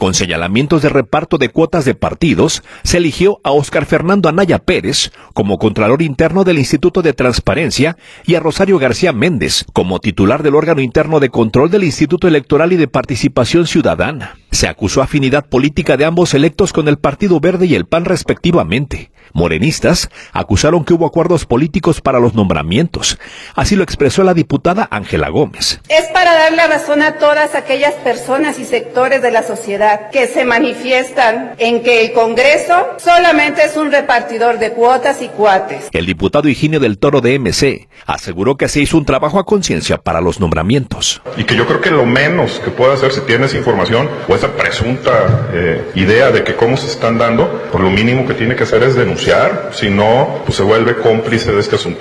Con señalamientos de reparto de cuotas de partidos, se eligió a Óscar Fernando Anaya Pérez como Contralor Interno del Instituto de Transparencia y a Rosario García Méndez como titular del órgano interno de control del Instituto Electoral y de Participación Ciudadana. Se acusó afinidad política de ambos electos con el Partido Verde y el PAN respectivamente. Morenistas acusaron que hubo acuerdos políticos para los nombramientos. Así lo expresó la diputada Ángela Gómez. Es para dar la razón a todas aquellas personas y sectores de la sociedad que se manifiestan en que el Congreso solamente es un repartidor de cuotas y cuates. El diputado Higinio del Toro de MC aseguró que se hizo un trabajo a conciencia para los nombramientos. Y que yo creo que lo menos que puede hacer si tienes información o esa presunta idea de que cómo se están dando, por lo mínimo que tiene que hacer es denunciar, si no, pues se vuelve cómplice de este asunto.